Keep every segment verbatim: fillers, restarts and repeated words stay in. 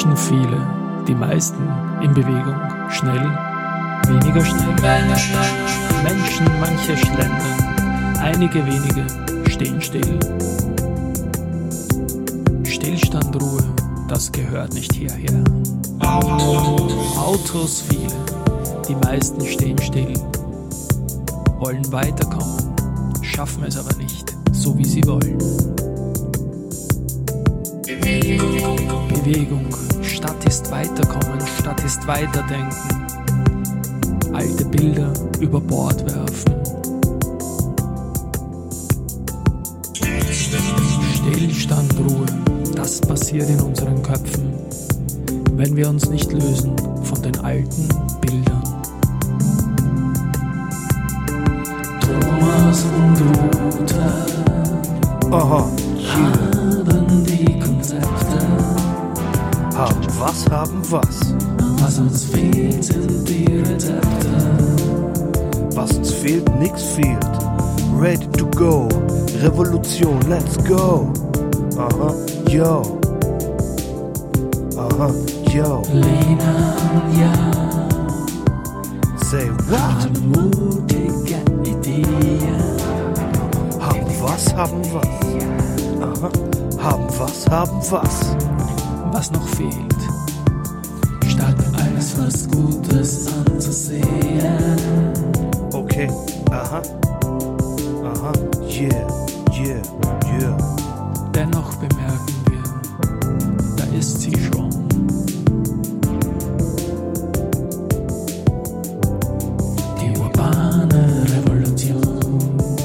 Menschen viele, die meisten in Bewegung, schnell, weniger schnell. Menschen, manche schlendern, einige wenige stehen still. Stillstand, Ruhe, das gehört nicht hierher. Autos viele, die meisten stehen still, wollen weiterkommen, schaffen es aber nicht, so wie sie wollen. Bewegung, Stadt ist weiterkommen, Stadt ist weiterdenken, alte Bilder über Bord werfen. Stillstand, Ruhe, das passiert in unseren Köpfen, wenn wir uns nicht lösen von den alten Bildern. Thomas und Ruther Aha, haben die Konzepte, haben was, haben was. was uns fehlt sind die Rezepte. Was uns fehlt, nix fehlt. Ready to go, Revolution, let's go. Aha, yo. Aha, yo. Lena und ja, Say what? haben mutige Ideen. Haben was, haben was. Aha, haben was, haben was. Was noch fehlt, statt alles was Gutes anzusehen. Okay, aha. Aha, yeah, yeah, yeah. Dennoch bemerken wir, da ist sie schon. Die urbane Revolution.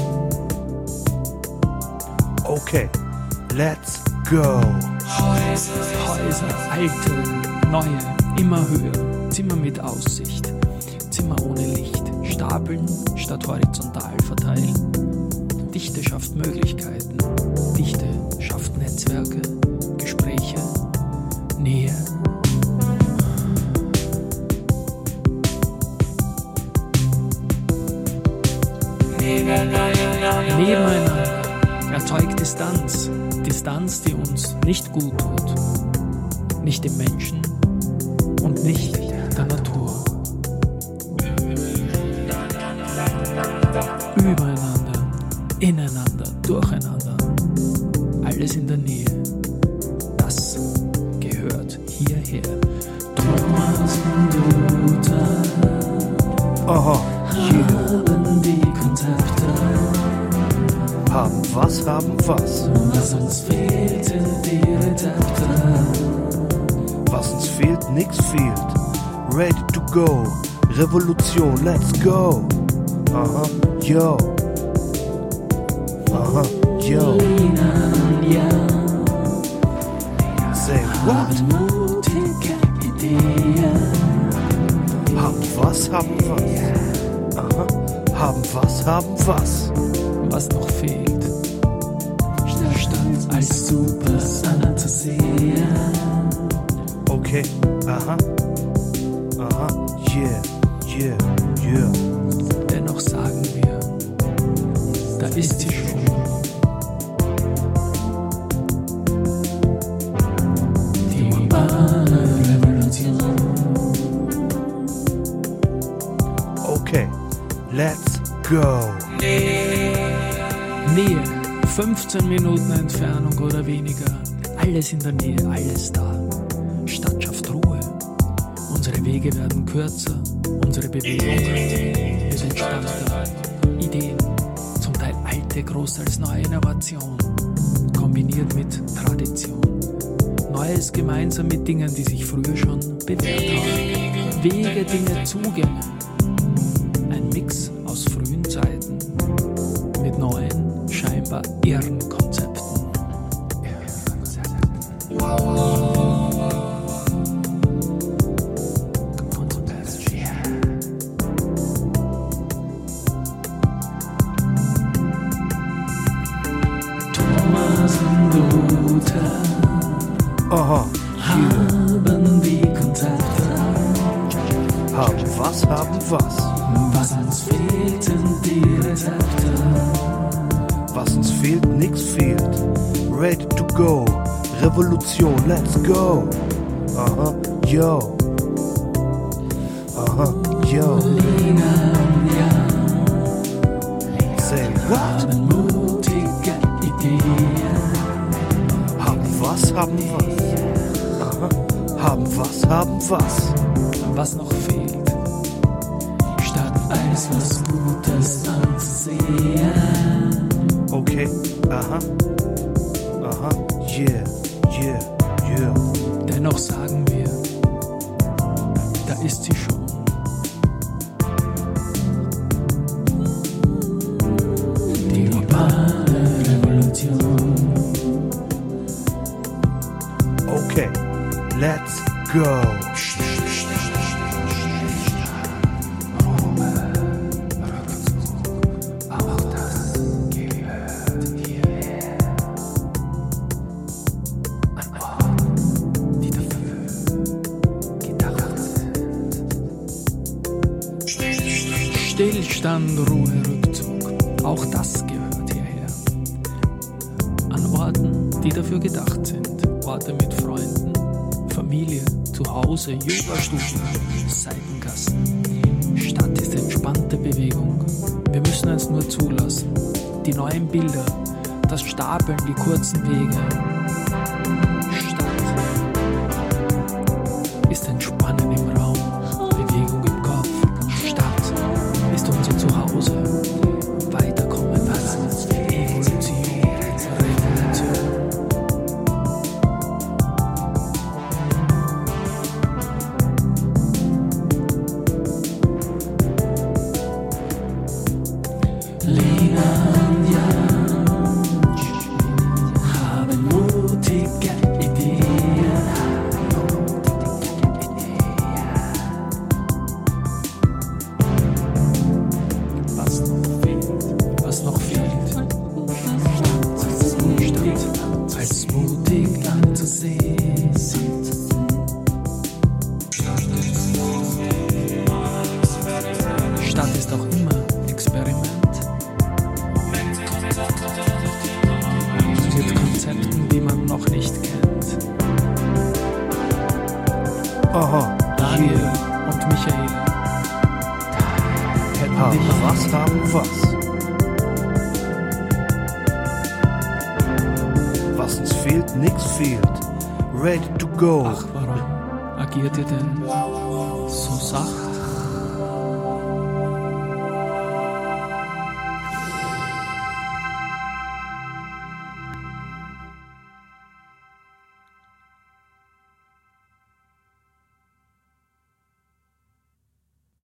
Okay, let's go. Häuser, alte, neue, immer höher, Zimmer mit Aussicht, Zimmer ohne Licht, Stapeln statt horizontal verteilen. Dichte schafft Möglichkeiten, Dichte schafft Netzwerke, Gespräche, Nähe. Nebeneinander erzeugt Distanz, Distanz, die uns nicht gut tut, nicht dem Menschen und nicht der Natur. Übereinander, ineinander, durcheinander, alles in der Nähe, das gehört hierher. Thomas und Ruther Aha, yeah. haben die Konzepte, Haben was, haben was. was uns fehlt sind die Rezepte. Was uns fehlt, nix fehlt. Ready to go, Revolution, let's go. Aha, yo. Aha, yo. Lena und ja, Say what? haben mutige Ideen. Haben was, haben was. Aha, haben was, haben was. Was noch fehlt, statt als super anzusehen. Okay, aha. Aha, yeah, yeah, yeah. Dennoch sagen wir, da ist sie schon. Die urbane Revolution. Okay, let's go. Nähe, fünfzehn Minuten Entfernung oder weniger. Alles in der Nähe, alles da. Stadt schafft Ruhe. Unsere Wege werden kürzer. Unsere Bewegung wird entspannter. Ideen, zum Teil alte, groß als neue Innovation, kombiniert mit Tradition. Neues gemeinsam mit Dingen, die sich früher schon bewährt haben. Wege, Dinge, Zugänge. Ein Mix aus frühen Zeiten mit neuen, scheinbar irren Konzepten. Thomas und Ruther Aha, haben die Konzepte, haben was, haben was. was uns fehlt sind die Rezepte. Was uns fehlt, nix fehlt. Ready to go, Revolution, let's go. Aha, yo. Aha, yo. Lina und Jan Say what? haben mutige Ideen. Haben was, haben was. Aha, haben was, haben was. Was noch fehlt, statt alles was Gutes anzusehen. Okay, aha. Aha, yeah, yeah, yeah. Dennoch sagen wir, da ist sie schon. Die globale Revolution. Okay, let's go. Auch das gehört hierher. An Orten, die dafür gedacht sind. Stillstand, Ruhe, Rückzug. Auch das gehört hierher. An Orten, die dafür gedacht sind. Orte mit Freunden, Familie, Zuhause, Yogastufen, Seitengassen. Stadt ist entspannte Bewegung. Wir müssen es nur zulassen. Die neuen Bilder, das Stapeln, die kurzen Wege. Stadt ist Entspannen im Raum, Bewegung im Kopf. Stadt ist unser Zuhause. Weiterkommen, was? Evolution, Revolution. Lina und Jan haben mutige Ideen. Was noch fehlt, was noch fehlt, Stadt als mutig anzusehen. Stadt ist auch immer Experiment. Mit Konzepten, die man noch nicht kennt. Aha, Daniel und Michael hätten haben dich was, haben was. Was uns fehlt, nix fehlt. Ready to go. Ach, warum agiert ihr denn so sacht?